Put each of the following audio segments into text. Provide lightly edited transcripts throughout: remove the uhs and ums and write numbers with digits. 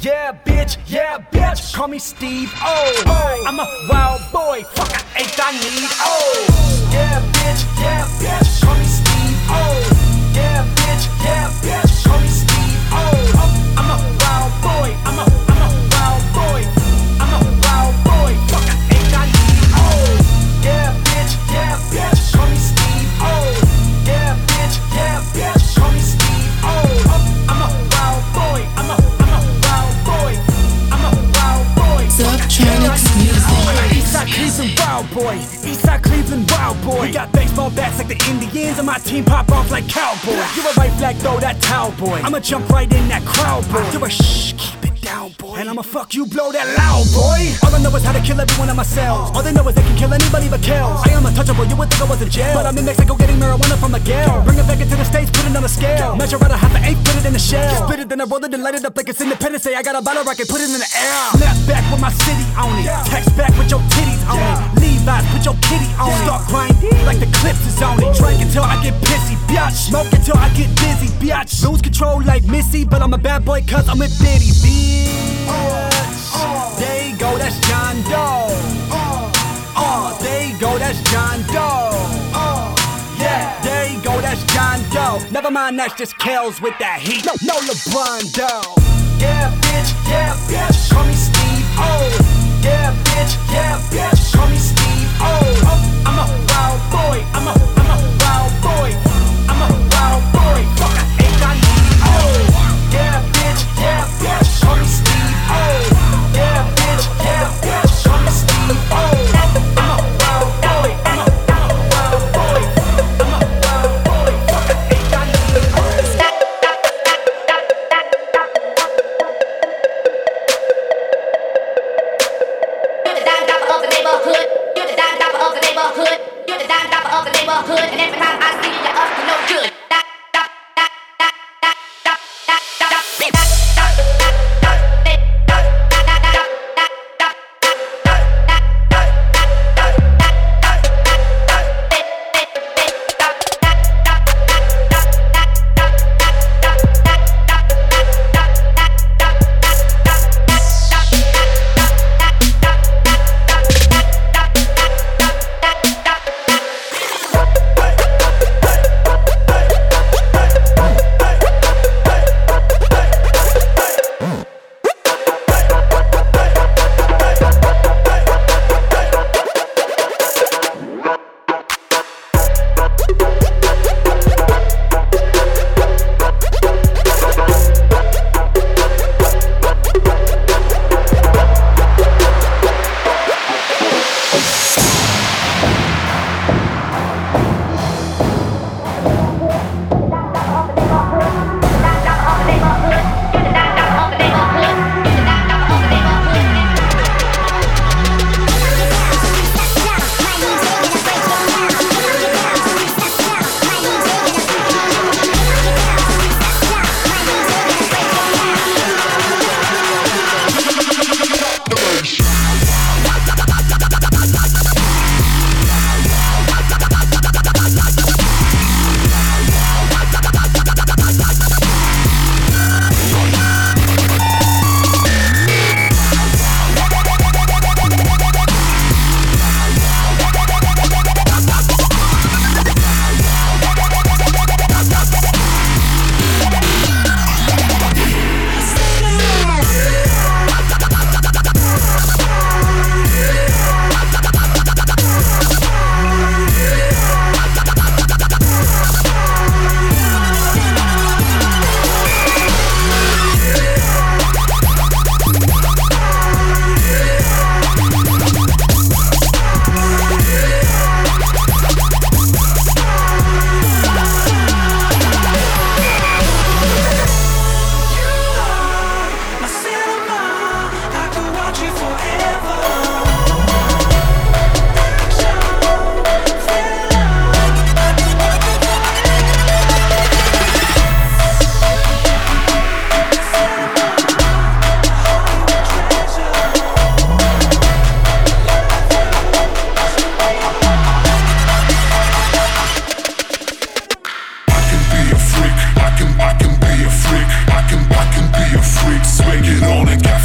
yeah, bitch, call me Steve O. I'm a wild boy, fuck I ain't I need O. Yeah, bitch, call me Steve O. Yeah, bitch, call me Steve O. I'm a wild boy, I'm a wild boy. I'm a wild boy, fuck I ain't I need O. Yeah, bitch, call me Steve O. Yeah, bitch, call me Steve O. I'm a wild boy, I'm a wild boy. I'm a wild boy. Subtronics music. Eastside Cleveland wild boy. Eastside Cleveland wild boy. We got baseball bats like the Indians, and my team pop off like cowboys. You're a right flag, throw that towel, boy. I'ma jump right in that crowd, boy. You're a shh, keep it down, boy. And I'ma fuck you, blow that loud, boy. All I know is how to kill everyone in my cells. All they know is they can kill anybody but kills. I am untouchable, you would think I was in jail, but I'm in Mexico getting marijuana from Miguel. Bring it back into the States, put it on a scale. Measure out a half an eighth, put it in a shell. Spit it, then I roll it and light it up like it's Independence Day. I got a bottle rocket, put it in the air. Snap back with my city on it. Text back with your titties on it. Levi's, put your kitty on it. Start grinding like the clips is on it. Drink until I get pissy, biatch. Smoke until I get dizzy, biatch. Lose control like Missy, but I'm a bad boy cause I'm with Diddy, bitch. There you go, that's John Doe. There you go, that's John Doe. Yeah, there you go, that's John Doe. Never mind, that's just Kells with that heat. No LeBron Doe. Yeah, bitch, call me Steve O. Yeah, bitch, call me Steve O. I'm a wild boy, I'm a wild boy. I'm a wild boy, fuck I ain't I need O. Yeah, bitch, call me Steve O. Yeah, bitch, call me Steve O. I'm a wild boy, I'm a wild boy. I'm a wild boy, fuck I ain't I need O. You're the dime dropper of the neighborhood. You're the dime dropper of the neighborhood. You're the dime dropper of the neighborhood. And every time I see you, you're up to no good.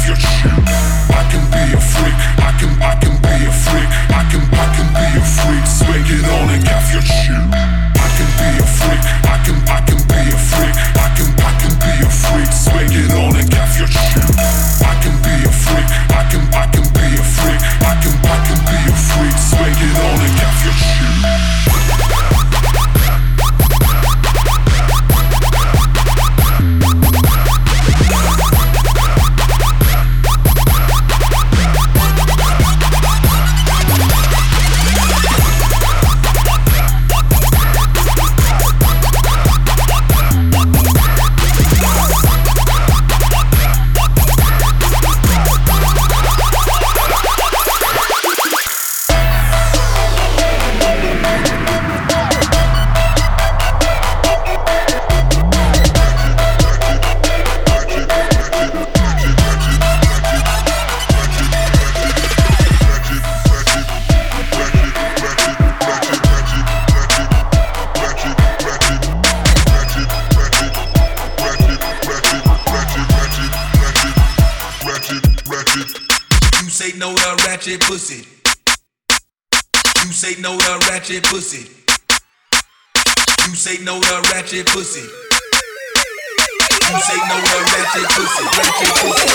your shoe. I can be a freak, I can be a freak, I can be a freak. Swing it on and gaff your shoe. I can be a freak, I can be a freak, I can be a freak. Swing it on and gaff your shoe. I can be a freak, I can be a freak, I can be a freak. Swing it on and gaff your shoe. Pussy. You say no to ratchet pussy. You say no to ratchet pussy. You say no to ratchet pussy. Ratchet pussy.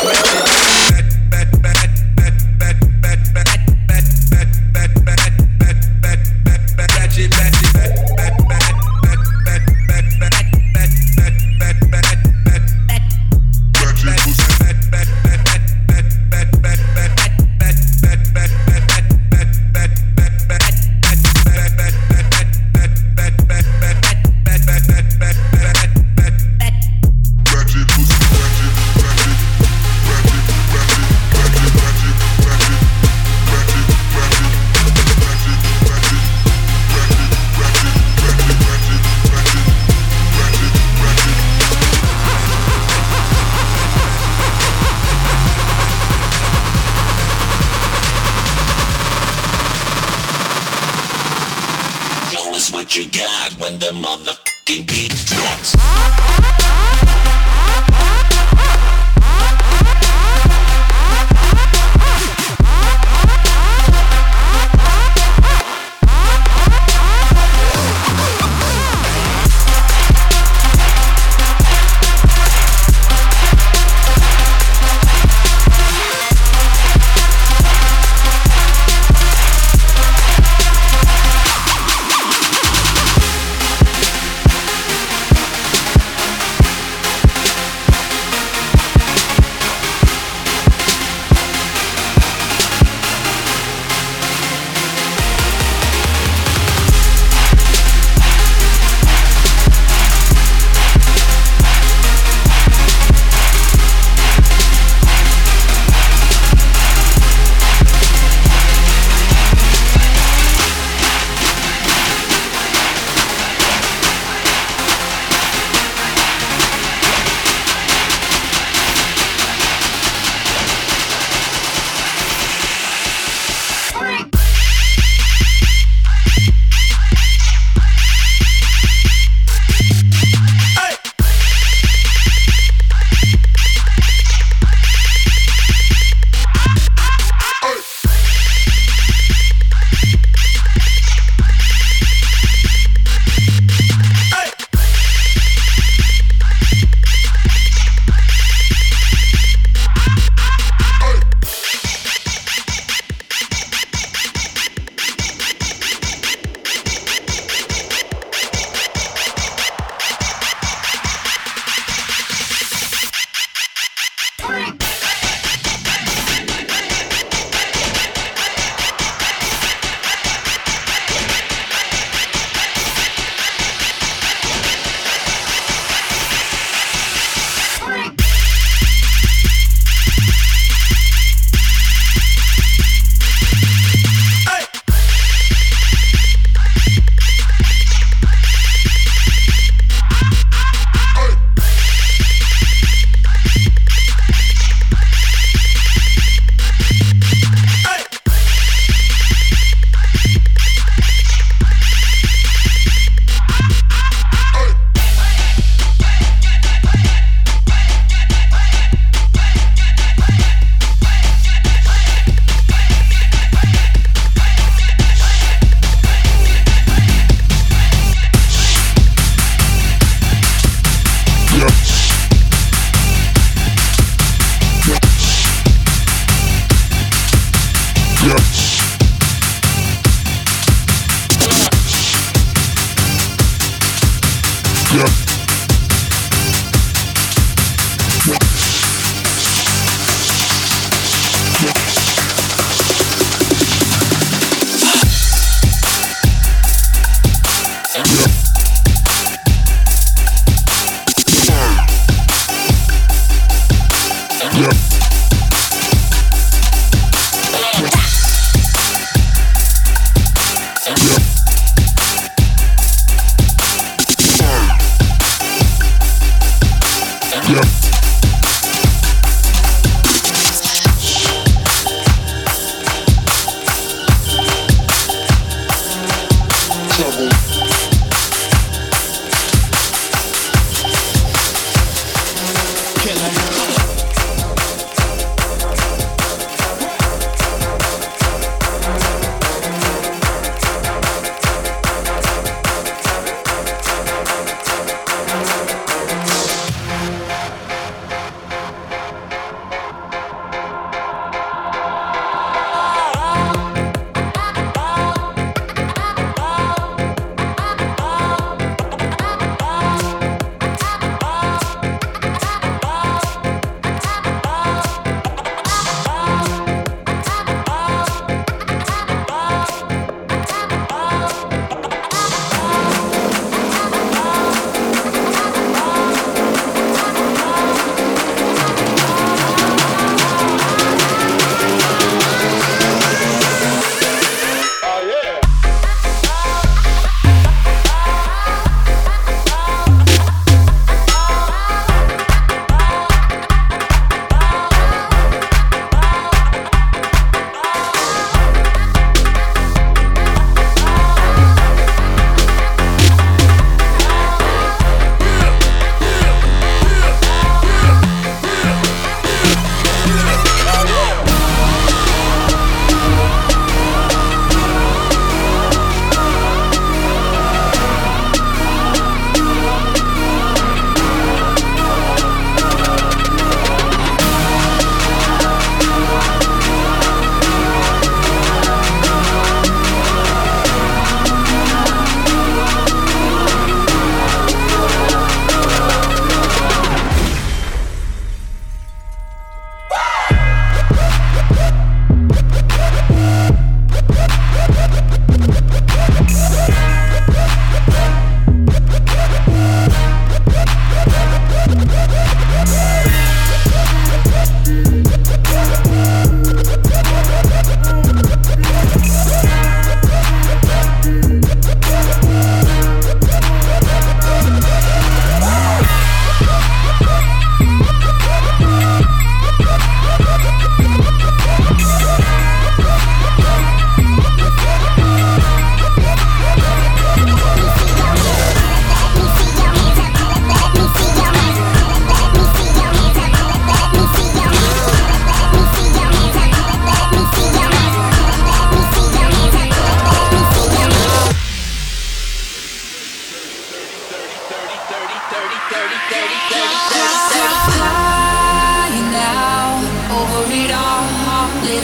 What you got when the motherfucking beat drops?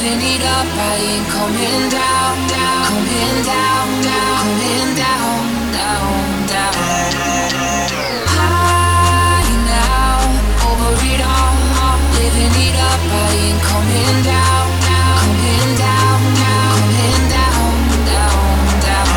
living it up, I ain't coming down, down, coming down, down, coming down, down, down. High now, over it all, living it up, I ain't coming down, down, coming down, down, coming down, down, down,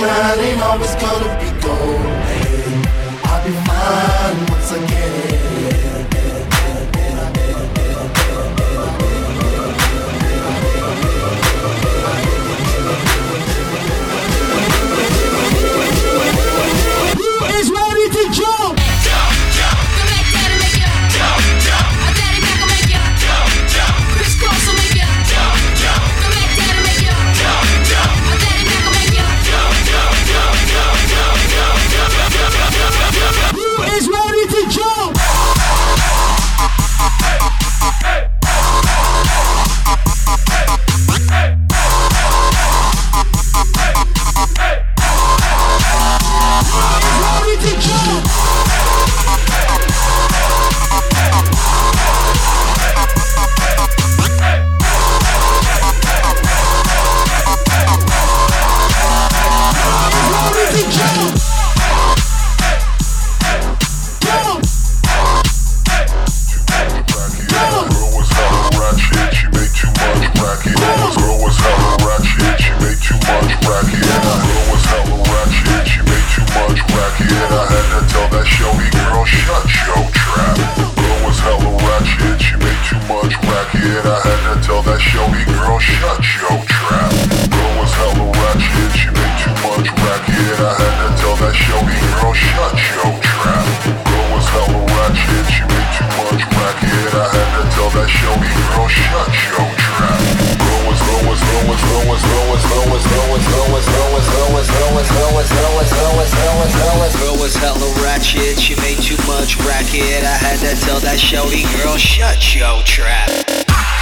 sunshine ain't always gonna be gold. I'll be fine once I get it. Is ready to jump. Is ready to jump. Ready to jump. Ready to jump. She made too much racket. I had to tell that shorty girl, shut your trap.